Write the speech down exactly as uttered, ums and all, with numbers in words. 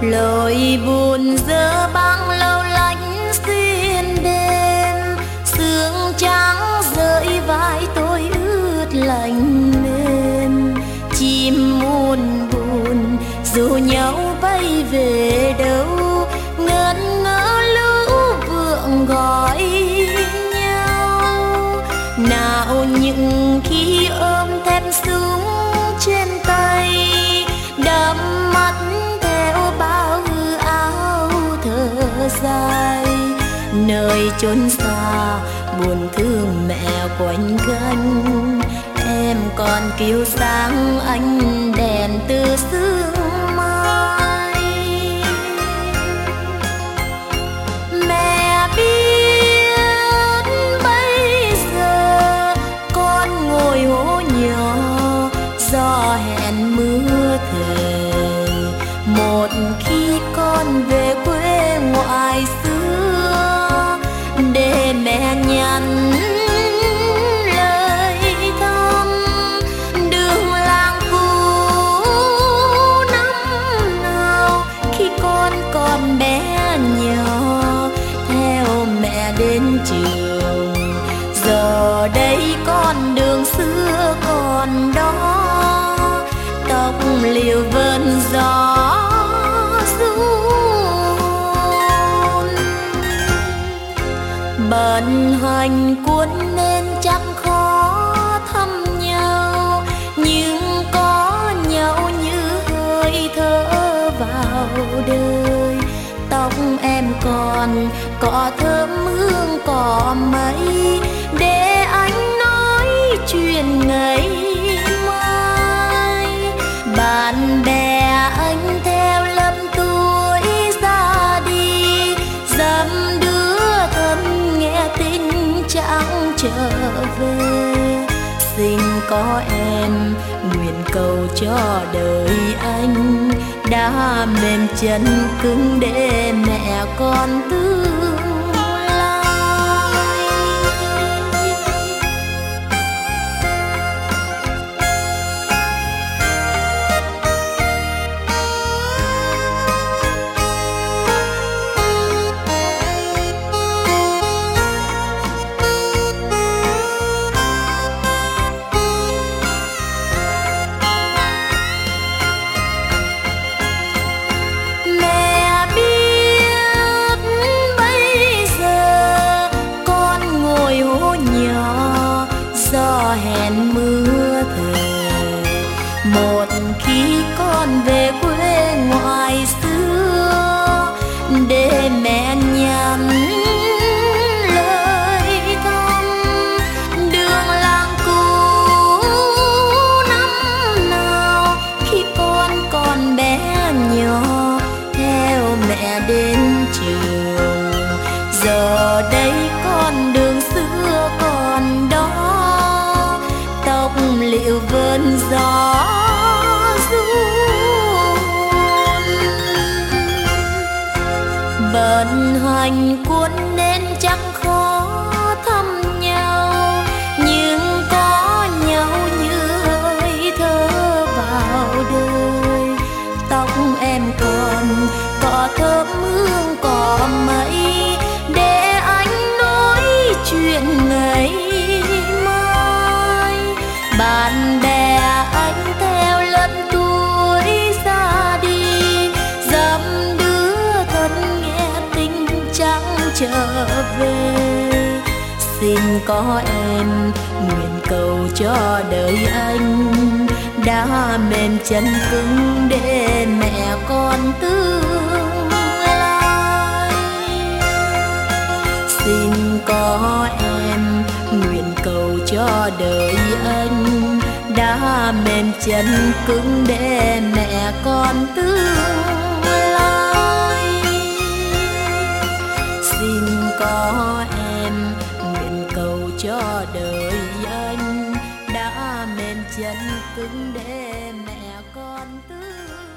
lối buồn dơ băng lâu lánh xuyên đêm, sương trắng rơi vai tôi ướt lạnh mềm. Chim muôn buồn dù nhau bay về đâu, ngân ngỡ lũ vượng gọi nhau. Nào những khi ôm thêm súng trên tay, đắm mắt theo bao áo thở dài. Nơi chốn xa buồn thương mẹ quanh quanh, em còn kiêu sáng ánh đèn từ sương mai. Mẹ biết bây giờ con ngồi hố nhỏ, gió hẹn mưa thề. Một khi con về quê ngoại xưa, để mẹ nhắn lời thăm. Đường làng cũ năm nào khi con còn bé nhỏ, theo mẹ đến trường. Giờ đây con đường xưa còn đó, tóc liều vơn gió bận hành cuốn nên chẳng khó thăm nhau, nhưng có nhau như hơi thở vào đời. Tóc em còn có thơm hương cỏ mây, để anh nói chuyện ngày mai. Bạn bè anh theo lầm tuổi ra đi, dăm đứa thân nghe tin chẳng trở về. Xin có em nguyện cầu cho đời anh, đã mềm chân cứng để mẹ con tương lai. Hẹn mưa thề, một khi con về quê ngoại xưa, để mẹ nhắn lời thăm. Đường làng cũ năm nào khi con còn bé nhỏ, theo mẹ đến trường. Giờ đây con đường xưa còn đó, liệu vơn gió run. Bận hành cuốn nên chẳng khó thăm nhau, nhưng có nhau như hơi thở vào đời. Tóc em còn có thơm hương cỏ mây, để anh nói chuyện ngày mai. Bạn bè anh theo lẫn tuổi ra đi, dăm đứa thân nghe tình chẳng trở về. Xin có em nguyện cầu cho đời anh, đã mềm chân cứng để mẹ con tương lai. Xin có em nguyện cầu cho đời anh, đã mềm chân cứng để mẹ con tương lai. Xin có em nguyện cầu cho đời anh, đã mềm chân cứng để mẹ con tương